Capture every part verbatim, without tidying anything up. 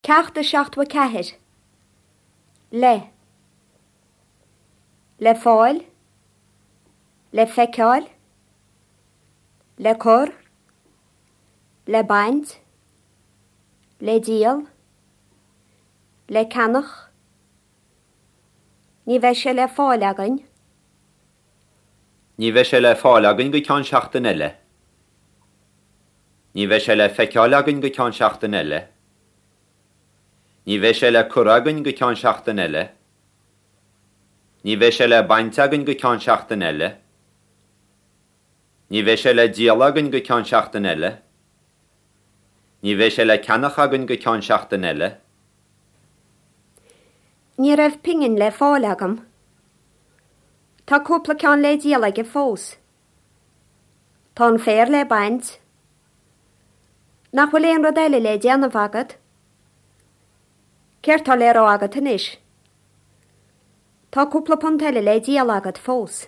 Ceacht a seacht wa ceithir. Le. Le fáil. Le feiceáil. Le cor. Le baint. Le díal. Le canach. Ní bheith sé le fáil againn. Ní bheith sé le fáil againn go ceann seachtain eile. Ní bheith sé le feiceáil againn go ceann seachtain eile. Ní bheith sé le cor againn go ceann seachtain eile. Ní bheith sé le baint againn go ceann seachtain eile. Ní bheith sé le díal againn go ceann seachtain eile. Ní bheith sé le canach againn go ceann seachtain eile. Ní raibh pingin le fáil agam. Tá cúpla ceann le díal aige fós. Tá an fér le baint. Nach bhfuil éon rud eile le déanamh agad. Céir tá le rá agad inis. Tá cúpla punt eile le díal agad fós.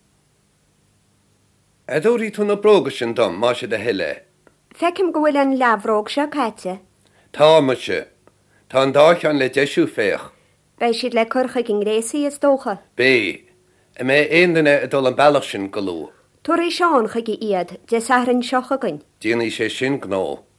Adórí tú na bróga sin dom, má sé de heile. Fecim go bhfuil an leabhróg se caite. Tá mu se. Tá an dáchean le deisiú féach. Bheith siad le curcha gin grésaí is dócha. Bé, a mé aondaine a dul an bailach sin go lú. Tuair é seán chuige iad de sathrann seo againn. Díanaí sé sin gná.